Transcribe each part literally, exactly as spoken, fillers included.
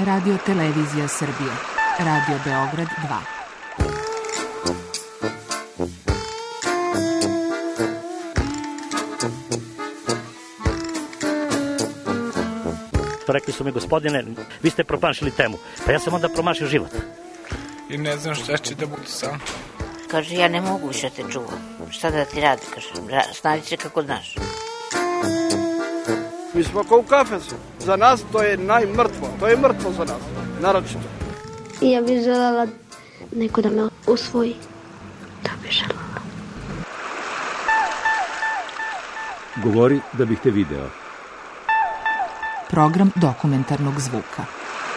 Radio Televizija Srbije. Radio Beograd dva. Rekli su mi, gospodine, vi ste promašili temu. Pa ja sam onda promašio život. I ne znam šta će da bude sam. Kaže, ja ne mogu više te čuvam. Šta da ti radi, kaže, snađi se kako znaš. Mi smo kao u kafesu. Za nas to je najmrtvo. To je mrtvo za nas, naročito. I ja bih želela neko da me usvoji. To bih želela. Govori da bih te video. Program dokumentarnog zvuka.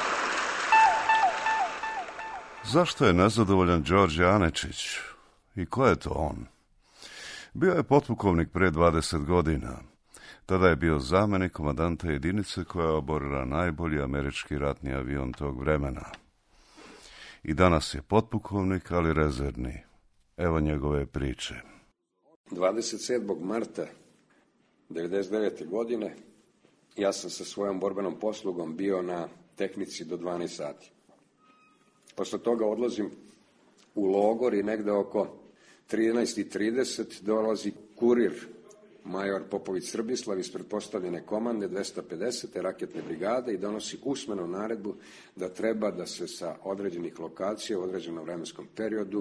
Zašto je nezadovoljan Đorđe Anečić? I ko je to on? Bio je potpukovnik pre dvadeset godina. Tada je bio zamenik komandanta jedinice koja je oborila najbolji američki ratni avion tog vremena. I danas je potpukovnik, ali rezervni. Evo njegove priče. dvadeset sedmog marta devedeset devete. godine ja sam sa svojom borbenom poslugom bio na tehnici do dvanaest sati. Posle toga odlazim u logor i negde oko trinaest i trideset dolazi kurir major Popović Srbislav iz pretpostavljene komande dvesta pedesete raketne brigade i donosi usmenu naredbu da treba da se sa određenih lokacija u određenom vremenskom periodu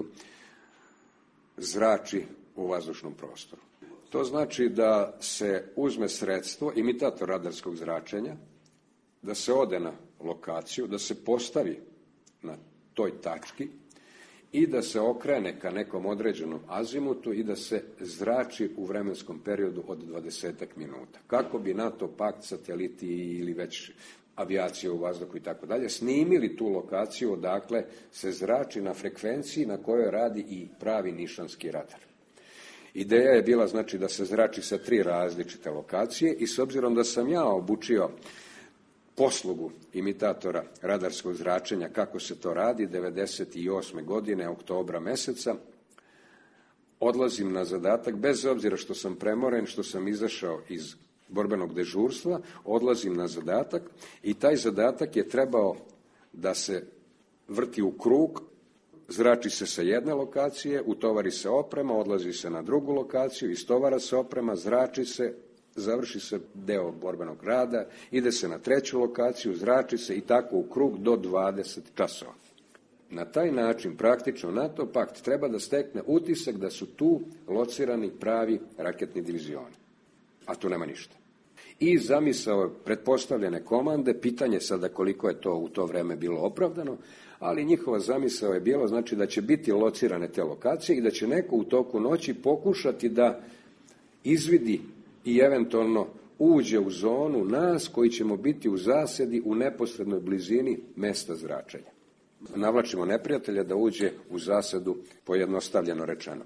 zrači u vazdušnom prostoru. To znači da se uzme sredstvo, imitator radarskog zračenja, da se ode na lokaciju, da se postavi na toj tački i da se okrene ka nekom određenom azimutu i da se zrači u vremenskom periodu od dvadesetak minuta. Kako bi NATO pakt, sateliti ili već avijacija u vazduhu i tako dalje snimili tu lokaciju odakle se zrači na frekvenciji na kojoj radi i pravi nišanski radar. Ideja je bila znači da se zrači sa tri različite lokacije i s obzirom da sam ja obučio poslugu imitatora radarskog zračenja kako se to radi devedeset osme. godine, oktobra meseca, odlazim na zadatak, bez obzira što sam premoren, što sam izašao iz borbenog dežurstva, odlazim na zadatak i taj zadatak je trebao da se vrti u krug, zrači se sa jedne lokacije, utovari se oprema, odlazi se na drugu lokaciju, istovara se oprema, zrači se, završi se deo borbenog rada, ide se na treću lokaciju, zrači se i tako u krug do dvadeset časova. Na taj način praktično NATO pakt treba da stekne utisak da su tu locirani pravi raketni divizioni, a tu nema ništa. I zamisao pretpostavljene komande, pitanje sada koliko je to u to vreme bilo opravdano, ali njihova zamisao je bilo znači da će biti locirane te lokacije i da će neko u toku noći pokušati da izvidi i eventualno uđe u zonu nas koji ćemo biti u zasedi u neposrednoj blizini mesta zračenja. Navlačimo neprijatelja da uđe u zasedu, pojednostavljeno rečeno.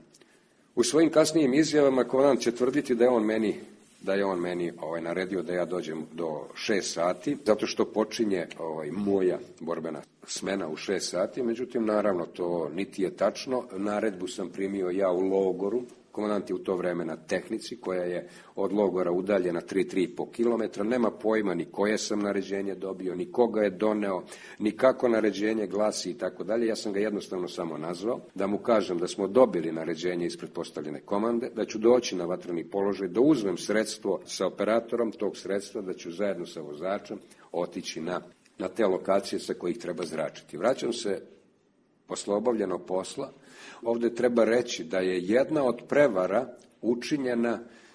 U svojim kasnijim izjavama komandant će tvrditi da je on meni da je on meni ovaj, naredio da ja dođem do šest sati, zato što počinje ovaj, moja borbena smena u šest sati, međutim, naravno, to niti je tačno. Naredbu sam primio ja u logoru, komandant je u to vreme na tehnici, koja je od logora udaljena tri do tri i po kilometra, nema pojma ni koje sam naređenje dobio, ni koga je doneo, ni kako naređenje glasi i tako dalje. Ja sam ga jednostavno samo nazvao, da mu kažem da smo dobili naređenje iz pretpostavljene komande, da ću doći na vatreni položaj, da uzmem sredstvo sa operatorom tog sredstva, da ću zajedno sa vozačem otići na, na te lokacije sa kojih treba zračiti. Vraćam se posle obavljenog posla. Ovde treba reći da je jedna od prevara učinjena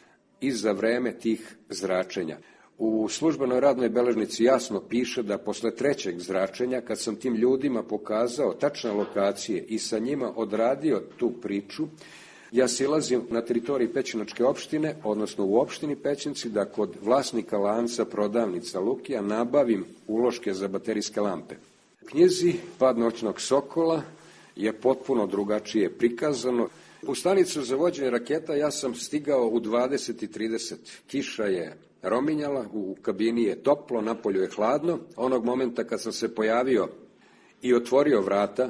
i za vreme tih zračenja. U službenoj radnoj beležnici jasno piše da posle trećeg zračenja, kad sam tim ljudima pokazao tačne lokacije i sa njima odradio tu priču, ja silazim na teritoriji Pećinačke opštine, odnosno u opštini Pećinci, da kod vlasnika lanca prodavnica Lukija nabavim uloške za baterijske lampe. U knjizi Pad noćnog sokola je potpuno drugačije prikazano. U stanicu za vođenje raketa ja sam stigao u dvadeset i trideset. Kiša je rominjala, u kabini je toplo, napolju je hladno. Onog momenta kad sam se pojavio i otvorio vrata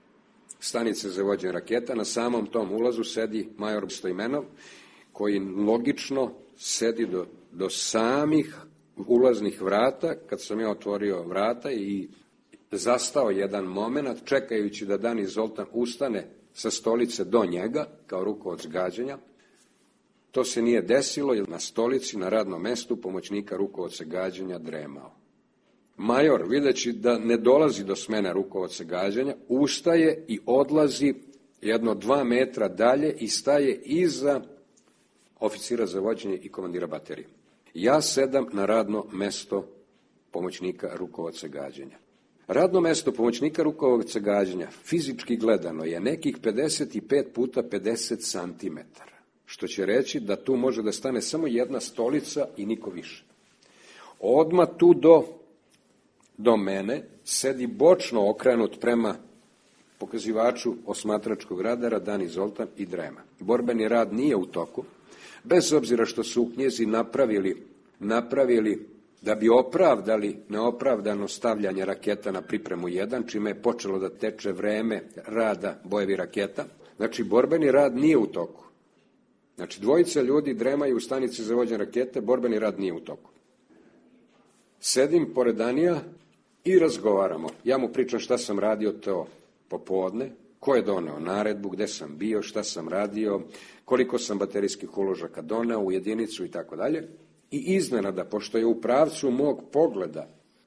stanice za vođenje raketa, na samom tom ulazu sedi major Stojmenov, koji logično sedi do, do samih ulaznih vrata, kad sam ja otvorio vrata i zastao jedan moment, čekajući da Dani Zoltan ustane sa stolice do njega, kao rukovod gađanja. To se nije desilo, jer na stolici, na radnom mestu pomoćnika rukovodca gađanja dremao. Major, videći da ne dolazi do smene rukovodca gađanja, ustaje i odlazi jedno dva metra dalje i staje iza oficira za vođenje i komandira baterije. Ja sedam na radno mesto pomoćnika rukovodca gađanja. Radno mesto pomoćnika rukovodca gađanja, fizički gledano, je nekih pedeset pet puta pedeset santimetara, što će reći da tu može da stane samo jedna stolica i niko više. Odmah tu do, do mene sedi bočno okrenut prema pokazivaču osmatračkog radara Dani Zoltan i drema. Borbeni rad nije u toku, bez obzira što su u knjizi napravili, napravili da bi opravdali neopravdano stavljanje raketa na pripremu jedan, čime je počelo da teče vreme rada bojevi raketa. Znači, borbeni rad nije u toku. Znači, dvojica ljudi dremaju u stanici za vođenje rakete, borbeni rad nije u toku. Sedim pored Danija i razgovaramo. Ja mu pričam šta sam radio to popodne, ko je doneo naredbu, gde sam bio, šta sam radio, koliko sam baterijskih uložaka doneo u jedinicu i tako dalje. I iznenada, pošto je u pravcu mog pogleda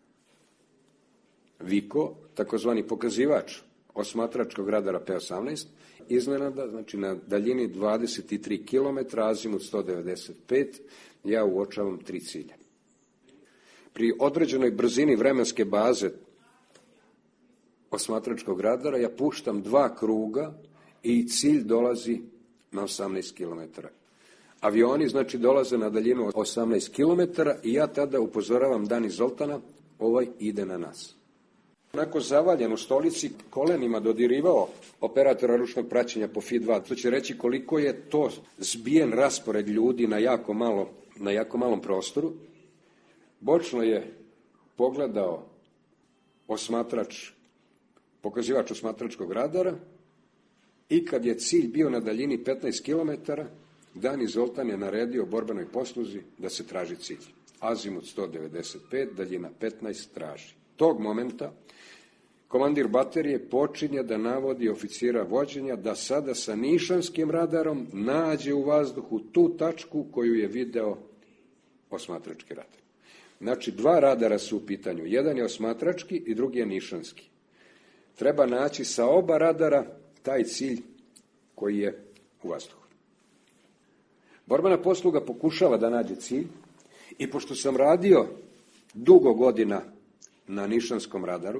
Viko, takozvani pokazivač osmatračkog radara P osamnaest, iznenada, znači na daljini dvadeset tri kilometra, azimut sto devedeset pet, ja uočavam tri cilja. Pri određenoj brzini vremenske baze osmatračkog radara ja puštam dva kruga i cilj dolazi na osamnaest kilometara. Avioni, znači, dolaze na daljinu osamnaest kilometara i ja tada upozoravam Dani Zoltana, ovaj ide na nas. Onako zavaljen u stolici, kolenima dodirivao operatora ručnog praćenja po F I dva. To će reći koliko je to zbijen raspored ljudi na jako, malo, na jako malom prostoru. Bočno je pogledao osmatrač, pokazivač osmatračkog radara i kad je cilj bio na daljini petnaest kilometara, Dani Zoltan je naredio borbenoj posluzi da se traži cilj. Azimut sto devedeset pet, daljina petnaest, traži. Tog momenta komandir baterije počinje da navodi oficira vođenja da sada sa nišanskim radarom nađe u vazduhu tu tačku koju je video osmatrački radar. Znači, dva radara su u pitanju. Jedan je osmatrački i drugi je nišanski. Treba naći sa oba radara taj cilj koji je u vazduhu. Borbena posluga pokušava da nađe cilj i pošto sam radio dugo godina na nišanskom radaru,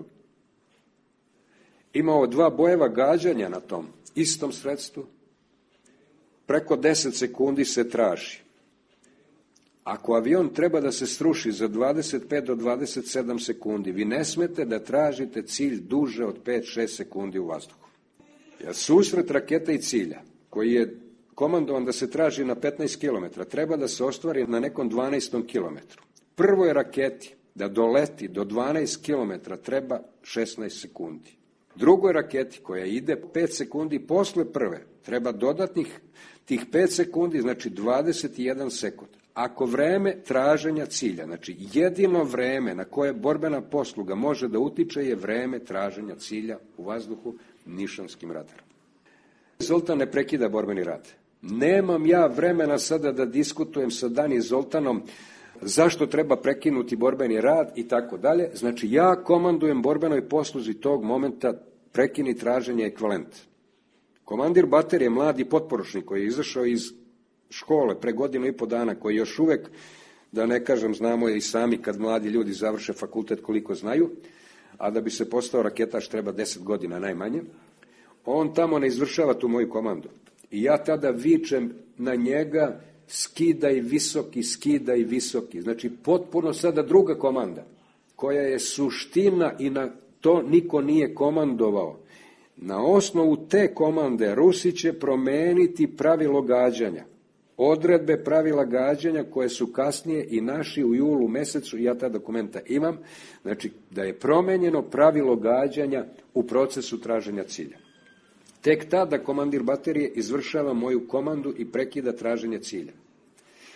imao dva bojeva gađanja na tom istom sredstvu, preko deset sekundi se traži. Ako avion treba da se sruši za dvadeset pet do dvadeset sedam sekundi, vi ne smete da tražite cilj duže od pet šest sekundi u vazduhu. Jer susret rakete i cilja, koji je komandovan da se traži na petnaest kilometara, treba da se ostvari na nekom dvanaestom kilometru. Prvoj raketi da doleti do dvanaest kilometara treba šesnaest sekundi. Drugoj raketi koja ide pet sekundi posle prve treba dodatnih tih pet sekundi, znači dvadeset jedan sekund. Ako vreme traženja cilja, znači jedino vreme na koje borbena posluga može da utiče je vreme traženja cilja u vazduhu nišanskim radarom. Zoltan ne prekida borbeni rad. Nemam ja vremena sada da diskutujem sa Dani Zoltanom zašto treba prekinuti borbeni rad i tako dalje. Znači, ja komandujem borbenoj posluzi tog momenta, prekini traženje ekvivalent. Komandir baterije, mladi potporučnik koji je izašao iz škole pre godinu i po dana, koji još uvek, da ne kažem, znamo i sami kad mladi ljudi završe fakultet koliko znaju, a da bi se postao raketaš treba deset godina najmanje, on tamo ne izvršava tu moju komandu. I ja tada vičem na njega, skidaj visoki, skidaj visoki. Znači, potpuno sada druga komanda, koja je suština i na to niko nije komandovao. Na osnovu te komande Rusi će promeniti pravilo gađanja. Odredbe pravila gađanja koje su kasnije i naši u julu mesecu, ja ta dokumenta imam, znači da je promenjeno pravilo gađanja u procesu traženja cilja. Tek tada komandir baterije izvršava moju komandu i prekida traženje cilja.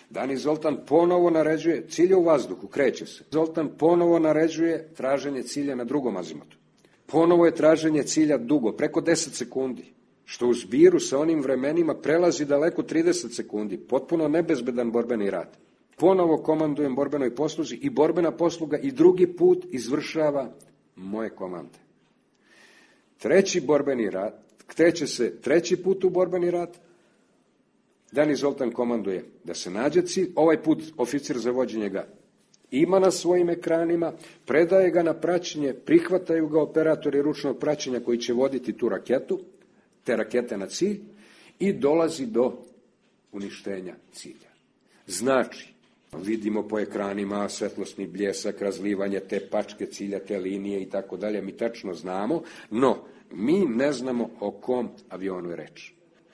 Dani Zoltan ponovo naređuje, cilj je u vazduhu, kreće se. Zoltan ponovo naređuje traženje cilja na drugom azimutu. Ponovo je traženje cilja dugo, preko deset sekundi, što u zbiru sa onim vremenima prelazi daleko trideset sekundi, potpuno nebezbedan borbeni rad. Ponovo komandujem borbenoj posluzi i borbena posluga i drugi put izvršava moje komande. Treći borbeni rad, kreće se treći put u borbeni rad, Dani Zoltan komanduje da se nađe cilj, ovaj put oficir za vođenje ga ima na svojim ekranima, predaje ga na praćenje, prihvataju ga operatori ručnog praćenja koji će voditi tu raketu, te rakete na cilj i dolazi do uništenja cilja. Znači, vidimo po ekranima svetlosni bljesak, razlivanje te pačke cilja, te linije i tako dalje, mi tačno znamo, no mi ne znamo o kom avionu je reč.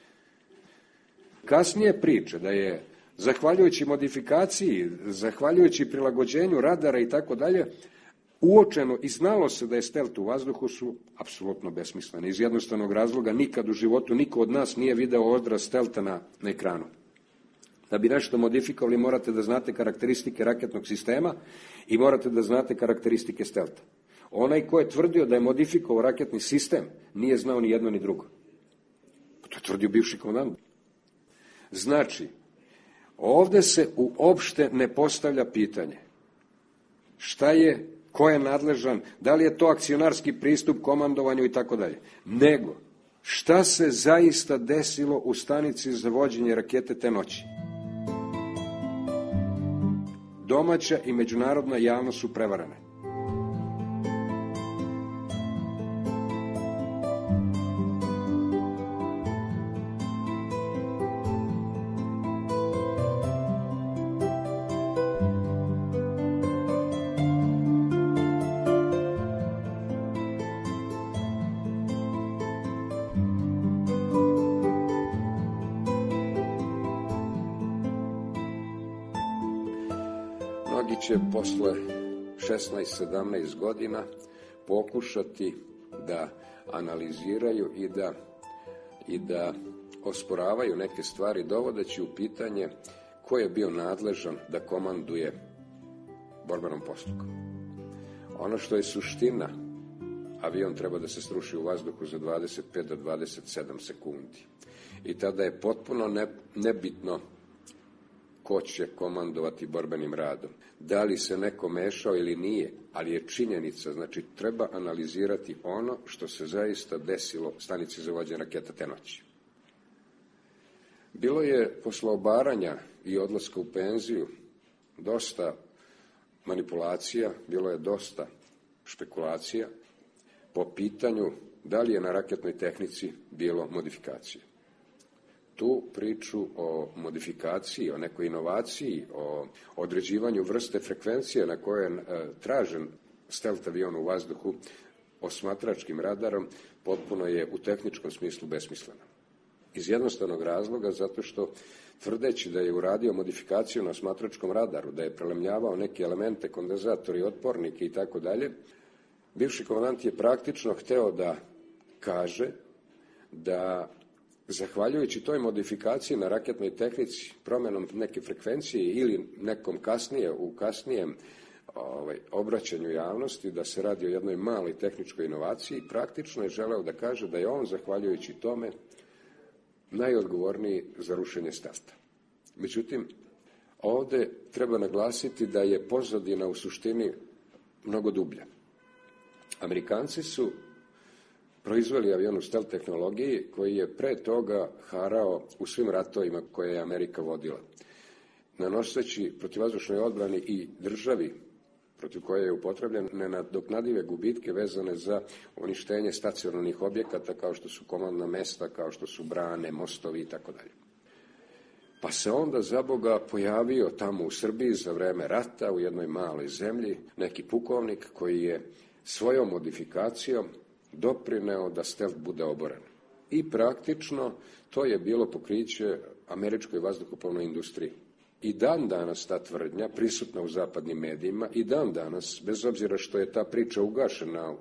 Kasnije priče da je, zahvaljujući modifikaciji, zahvaljujući prilagođenju radara i tako dalje, uočeno i znalo se da je stelt u vazduhu, su apsolutno besmislene. Iz jednostavnog razloga nikad u životu niko od nas nije video odraz stelta na, na ekranu. Da bi nešto modifikovali morate da znate karakteristike raketnog sistema i morate da znate karakteristike stelta. Onaj ko je tvrdio da je modifikovao raketni sistem nije znao ni jedno ni drugo. To je tvrdio bivši komandant. Znači, ovde se uopšte ne postavlja pitanje šta je, ko je nadležan, da li je to akcionarski pristup komandovanju i tako dalje, nego šta se zaista desilo u stanici za vođenje rakete te noći. Domaća i međunarodna javnost su prevarane. Mnogi će posle šesnaest sedamnaest godina pokušati da analiziraju i da, i da osporavaju neke stvari, dovodeći u pitanje ko je bio nadležan da komanduje borbenom poslugom. Ono što je suština, avion treba da se sruši u vazduhu za dvadeset pet do dvadeset sedam sekundi. I tada je potpuno ne, nebitno ko će komandovati borbenim radom. Da li se neko mešao ili nije, ali je činjenica, znači treba analizirati ono što se zaista desilo u stanici za vođenje raketa te noći. Bilo je posle obaranja i odlaska u penziju dosta manipulacija, bilo je dosta špekulacija po pitanju da li je na raketnoj tehnici bilo modifikacije. Tu priču o modifikaciji, o nekoj inovaciji, o određivanju vrste frekvencije na koje je tražen stelt avion u vazduhu osmatračkim radarom, potpuno je u tehničkom smislu besmislena. Iz jednostavnog razloga, zato što tvrdeći da je uradio modifikaciju na osmatračkom radaru, da je prelemljavao neke elemente, kondenzatori, otpornike i tako dalje, bivši komandant je praktično hteo da kaže da zahvaljujući toj modifikaciji na raketnoj tehnici, promjenom neke frekvencije ili nekom kasnije, u kasnijem ovaj, obraćanju javnosti, da se radi o jednoj maloj tehničkoj inovaciji, praktično je želeo da kaže da je on, zahvaljujući tome, najodgovorniji za rušenje stelta. Međutim, ovde treba naglasiti da je pozadina u suštini mnogo dublja. Amerikanci su proizveli avion u stelt tehnologiji koji je pre toga harao u svim ratovima koje je Amerika vodila, nanoseći protivvazdušnoj odbrani i državi protiv koje je upotrebljen nenadoknadive gubitke vezane za uništenje stacionarnih objekata kao što su komandna mesta, kao što su brane, mostovi i tako dalje. Pa se onda za Boga pojavio tamo u Srbiji za vreme rata u jednoj maloj zemlji neki pukovnik koji je svojom modifikacijom doprineo da stelt bude oboren. I praktično to je bilo pokriće američkoj vazduhoplovnoj industriji. I dan danas ta tvrdnja prisutna u zapadnim medijima i dan danas, bez obzira što je ta priča ugašena u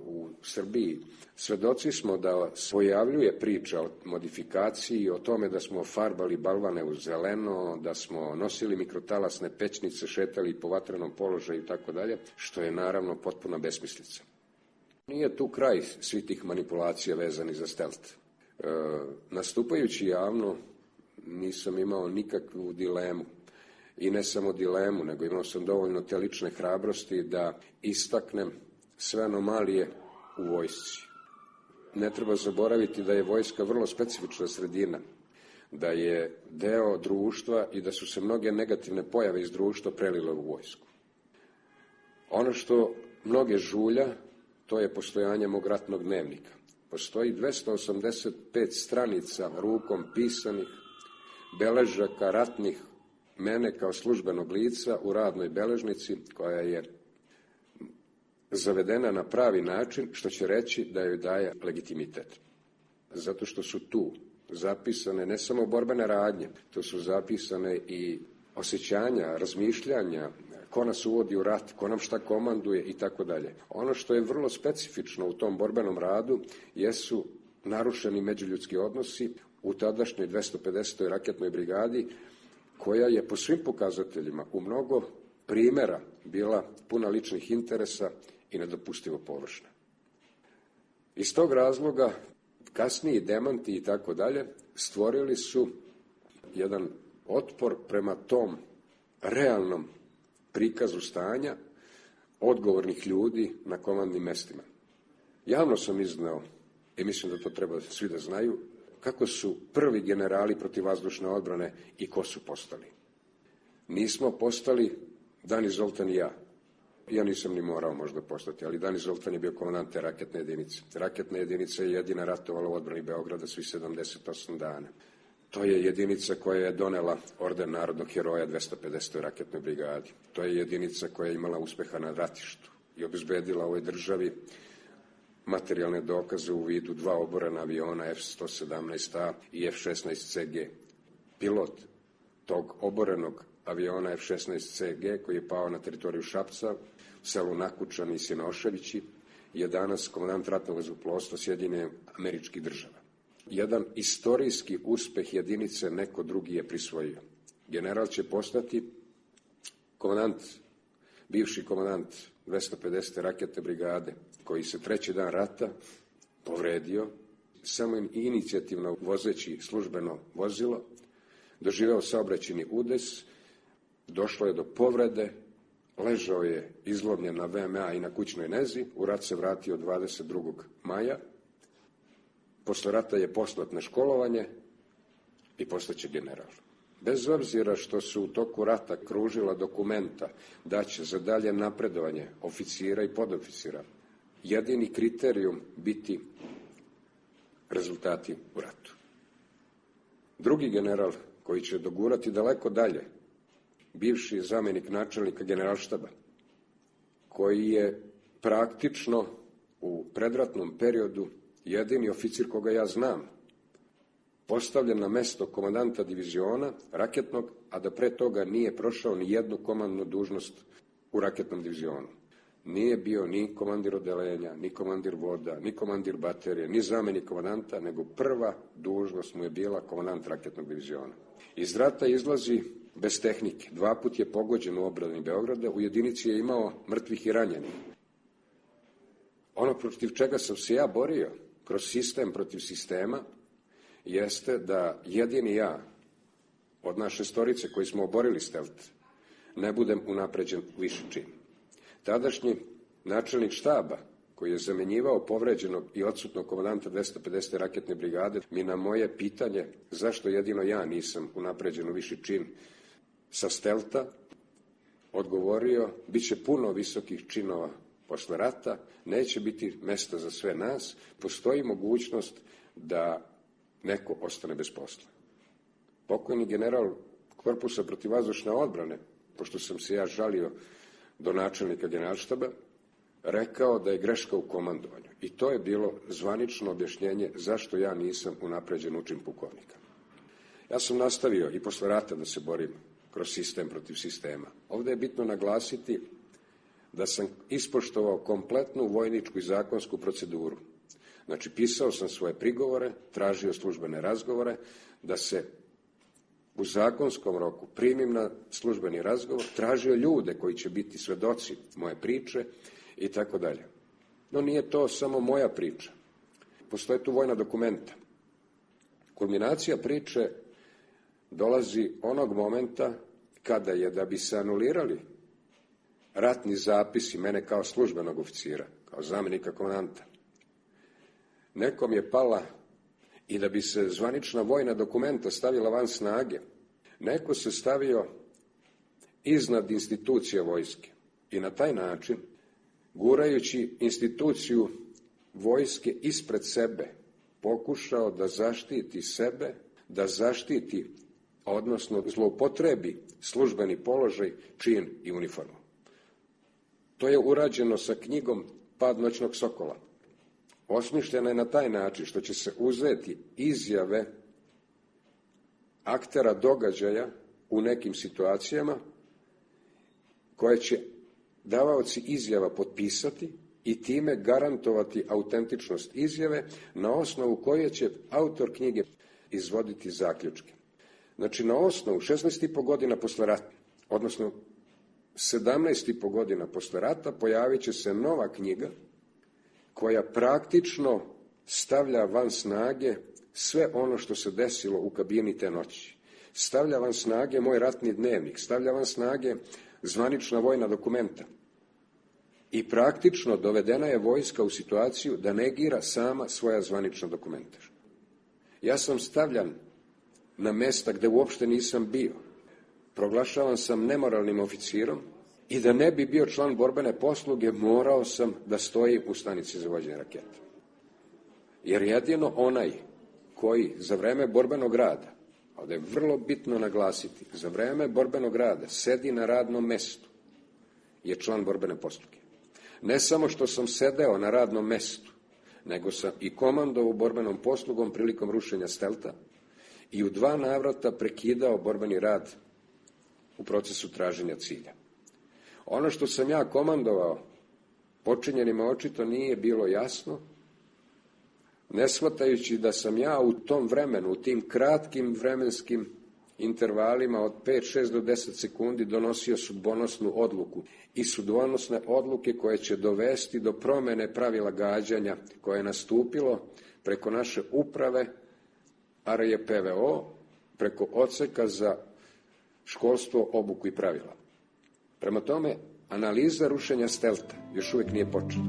Srbiji, svedoci smo da se pojavljuje priča o modifikaciji, o tome da smo farbali balvane u zeleno, da smo nosili mikrotalasne pećnice, šetali po vatrenom položaju i tako dalje, što je naravno potpuna besmislica. Nije tu kraj svih tih manipulacija vezani za stelt. E, nastupajući javno nisam imao nikakvu dilemu. I ne samo dilemu, nego imao sam dovoljno te lične hrabrosti da istaknem sve anomalije u vojsci. Ne treba zaboraviti da je vojska vrlo specifična sredina, da je deo društva i da su se mnoge negativne pojave iz društva prelile u vojsku. Ono što mnoge žulja, to je postojanje mog ratnog dnevnika. Postoji dvesta osamdeset pet stranica rukom pisanih beležaka ratnih mene kao službenog lica u radnoj beležnici, koja je zavedena na pravi način, što će reći da joj daje legitimitet. Zato što su tu zapisane ne samo borbene radnje, to su zapisane i osjećanja, razmišljanja, ko nas uvodi u rat, ko nam šta komanduje i tako dalje. Ono što je vrlo specifično u tom borbenom radu jesu narušeni međuljudski odnosi u tadašnjoj dvesta pedesetoj raketnoj brigadi, koja je po svim pokazateljima u mnogo primjera bila puna ličnih interesa i nedopustivo površna. Iz tog razloga kasniji demanti i tako dalje stvorili su jedan otpor prema tom realnom prikazu stanja odgovornih ljudi na komandnim mestima. Javno sam izneo, i mislim da to treba svi da znaju, kako su prvi generali protivvazdušne odbrane i ko su postali. Nismo postali Dani Zoltan i ja. Ja nisam ni morao možda postati, ali Dani Zoltan je bio komandant te raketne jedinice. Raketna jedinica je jedina ratovala u odbrani Beograda svih sedamdeset osam dana. To je jedinica koja je donela orden narodnog heroja dvesta pedesetoj raketnoj brigadi. To je jedinica koja je imala uspeha na ratištu i obezbedila ovoj državi materijalne dokaze u vidu dva oborena aviona F sto sedamnaest A i F šesnaest C G. Pilot tog oborenog aviona F šesnaest C G, koji je pao na teritoriju Šapca, u selu Nakučani i Sinoševići, je danas komandant ratnog vazduhoplovstva Sjedinjenih Američkih Država. Jedan istorijski uspeh jedinice neko drugi je prisvojio. General će postati komandant, bivši komandant dvesta pedesete raketne brigade, koji se treći dan rata povredio, samo inicijativno vozeći službeno vozilo, doživeo saobraćajni udes, došlo je do povrede, ležao je izlomljen na V M A i na kućnoj nezi, u rat se vratio dvadeset drugog maja, posle rata je poslat na školovanje i postaće general. Bez obzira što su u toku rata kružila dokumenta da će za dalje napredovanje oficira i podoficira jedini kriterijum biti rezultati u ratu. Drugi general koji će dogurati daleko dalje, bivši zamenik načelnika generalštaba, koji je praktično u predratnom periodu jedini oficir koga ja znam, postavljen na mesto komandanta diviziona raketnog, a da pre toga nije prošao ni jednu komandnu dužnost u raketnom divizionu. Nije bio ni komandir odeljenja, ni komandir voda, ni komandir baterije, ni zamenik komandanta, nego prva dužnost mu je bila komandant raketnog diviziona. Iz rata izlazi bez tehnike. Dva put je pogođen u obrani Beograda, u jedinici je imao mrtvih i ranjenih. Ono protiv čega sam se ja borio, kroz sistem protiv sistema, jeste da jedini ja, od naše storice koji smo oborili stelt, ne budem unapređen viši čin. Tadašnji načelnik štaba, koji je zamenjivao povređenog i odsutnog komandanta dvesta pedesete raketne brigade, mi na moje pitanje zašto jedino ja nisam unapređen u viši čin sa stelta, odgovorio, bit će puno visokih činova posle rata, neće biti mesta za sve nas, postoji mogućnost da neko ostane bez posla. Pokojni general korpusa protivvazdušne odbrane, pošto sam se ja žalio do načelnika generalštaba, rekao da je greška u komandovanju. I to je bilo zvanično objašnjenje zašto ja nisam unapređen u čin pukovnika. Ja sam nastavio i posle rata da se borim kroz sistem protiv sistema. Ovde je bitno naglasiti da sam ispoštovao kompletnu vojničku i zakonsku proceduru. Znači, pisao sam svoje prigovore, tražio službene razgovore, da se u zakonskom roku primim na službeni razgovor, tražio ljude koji će biti svedoci moje priče i tako dalje. No nije to samo moja priča. Postoje tu vojna dokumenta. Kulminacija priče dolazi onog momenta kada je, da bi se anulirali ratni zapisi mene kao službenog oficira, kao zamenika komandanta, nekom je pala, i da bi se zvanična vojna dokumenta stavila van snage, neko se stavio iznad institucija vojske i na taj način, gurajući instituciju vojske ispred sebe, pokušao da zaštiti sebe, da zaštiti, odnosno zloupotrebi službeni položaj, čin i uniformu. To je urađeno sa knjigom Pad noćnog sokola. Osmišljena je na taj način što će se uzeti izjave aktera događaja u nekim situacijama koje će davaoci izjava potpisati i time garantovati autentičnost izjave, na osnovu koje će autor knjige izvoditi zaključke. Znači, na osnovu šesnaest i po godina posle rata, odnosno sedamnaest i po godina posle rata, pojavit će se nova knjiga koja praktično stavlja van snage sve ono što se desilo u kabini te noći. Stavlja van snage moj ratni dnevnik, stavlja van snage zvanična vojna dokumenta. I praktično dovedena je vojska u situaciju da negira sama svoja zvanična dokumenta. Ja sam stavljan na mesta gde uopšte nisam bio. Proglašavan sam nemoralnim oficirom i da ne bi bio član borbene posluge, morao sam da stojim u stanici za vođenje raketa. Jer jedino onaj koji za vreme borbenog rada, ovde je vrlo bitno naglasiti, za vreme borbenog rada sedi na radnom mestu, je član borbene posluge. Ne samo što sam sedeo na radnom mestu, nego sam i komandovao borbenom poslugom prilikom rušenja Stelta i u dva navrata prekidao borbeni rad u procesu traženja cilja. Ono što sam ja komandovao, počinjenima očito nije bilo jasno, ne shvatajući da sam ja u tom vremenu, u tim kratkim vremenskim intervalima od pet, šest do deset sekundi donosio sudbonosnu odluku i sudbonosne odluke koje će dovesti do promene pravila gađanja koje je nastupilo preko naše uprave R J P V O, preko odseka za školstvo, obuku i pravila. Prema tome, analiza rušenja Stelta još uvijek nije počela.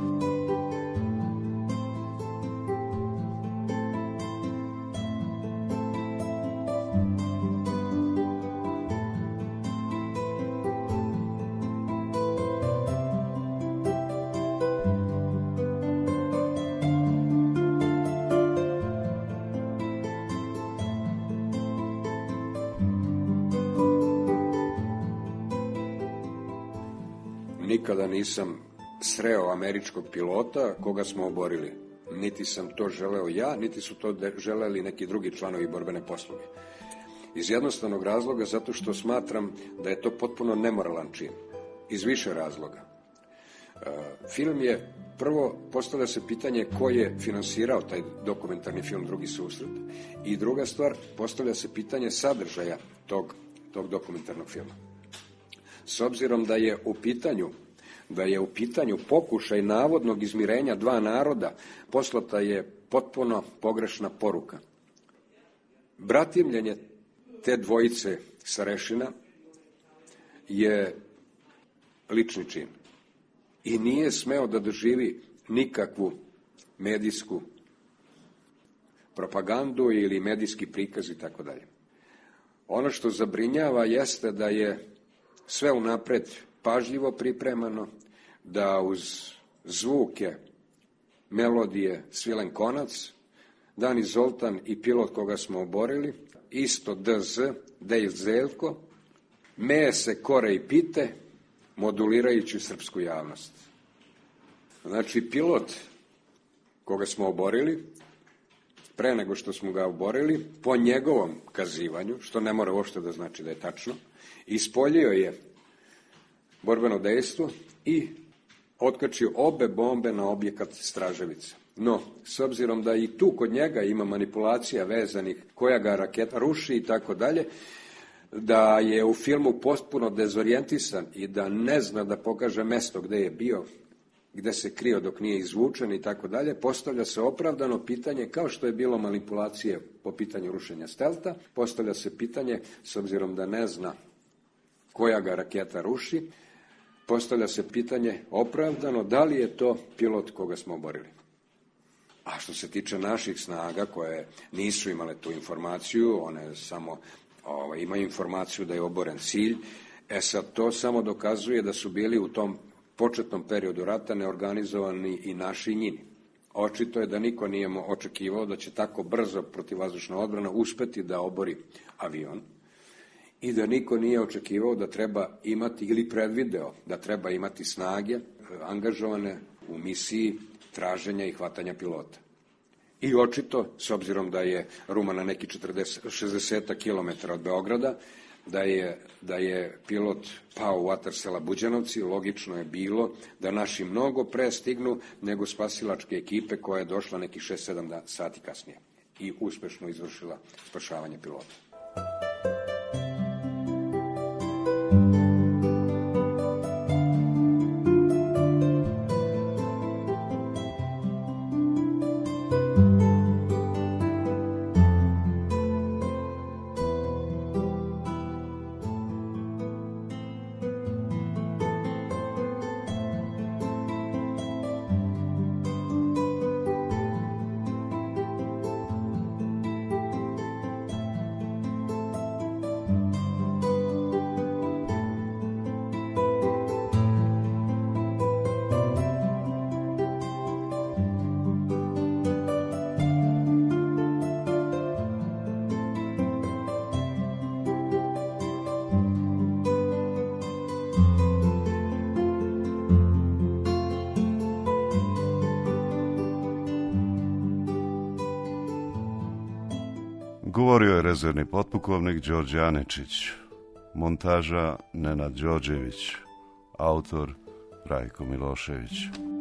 Nikada nisam sreo američkog pilota koga smo oborili. Niti sam to želeo ja, niti su to želeli neki drugi članovi borbene posluge. Iz jednostavnog razloga, zato što smatram da je to potpuno nemoralan čin. Iz više razloga. Film je, prvo, postavlja se pitanje ko je finansirao taj dokumentarni film Drugi susret, i druga stvar, postavlja se pitanje sadržaja tog, tog dokumentarnog filma. S obzirom da je u pitanju da je u pitanju pokušaj navodnog izmirenja dva naroda, poslata je potpuno pogrešna poruka. Bratimljenje te dvojice starešina je lični čin i nije smeo da doživi nikakvu medijsku propagandu ili medijski prikaz i tako dalje. Ono što zabrinjava jeste da je sve unapred pažljivo pripremano, da uz zvuke, melodije svilen konac, Dani Zoltan i pilot koga smo oborili, isto D Z, Dejl Zeljko, meje se kore i pite, modulirajući srpsku javnost. Znači, pilot koga smo oborili, pre nego što smo ga oborili, po njegovom kazivanju, što ne mora uopšte da znači da je tačno, ispoljio je borbeno dejstvo i otkačio obe bombe na objekat Straževica. No, s obzirom da i tu kod njega ima manipulacija vezanih koja ga raketa ruši i tako dalje, da je u filmu potpuno dezorijentisan i da ne zna da pokaže mesto gde je bio, gde se krio dok nije izvučen i tako dalje, postavlja se opravdano pitanje, kao što je bilo manipulacije po pitanju rušenja stelta, postavlja se pitanje, s obzirom da ne zna koja ga raketa ruši, postavlja se pitanje opravdano da li je to pilot koga smo oborili. A što se tiče naših snaga koje nisu imale tu informaciju, one samo ovaj, imaju informaciju da je oboren cilj, e sad to samo dokazuje da su bili u tom početnom periodu rata neorganizovani i naši i njini. Očito je da niko nije očekivao da će tako brzo protivvazdušna odbrana uspeti da obori avion i da niko nije očekivao da treba imati ili predvideo da treba imati snage angažovane u misiji traženja i hvatanja pilota. I očito, s obzirom da je Ruma na neki šezdeset kilometara od Beograda, da je, da je pilot pao u atar sela Buđanovci, logično je bilo da naši mnogo pre stignu nego spasilačke ekipe koja je došla neki šest sedam sati kasnije i uspešno izvršila spašavanje pilota. Govorio je rezervni potpukovnik Đorđe Anečić, montaža Nenad Đorđević, autor Rajko Milošević.